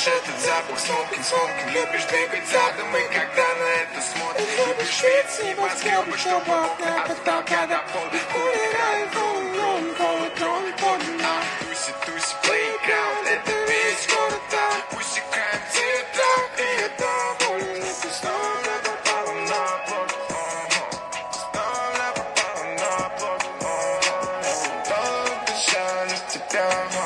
этот запах, смокинг, смокинг. Любишь двигать задом, и когда на это смотришь. Любишь вид небоскребы, чтобы окна от потолка до пола. Играет рум, полный трон, подна. Туси, туси, плейграунд, это весь город, да. Усекаем цвета, и это боль. Ты снова попала на плод. Снова попала на плод. Обещали тебя.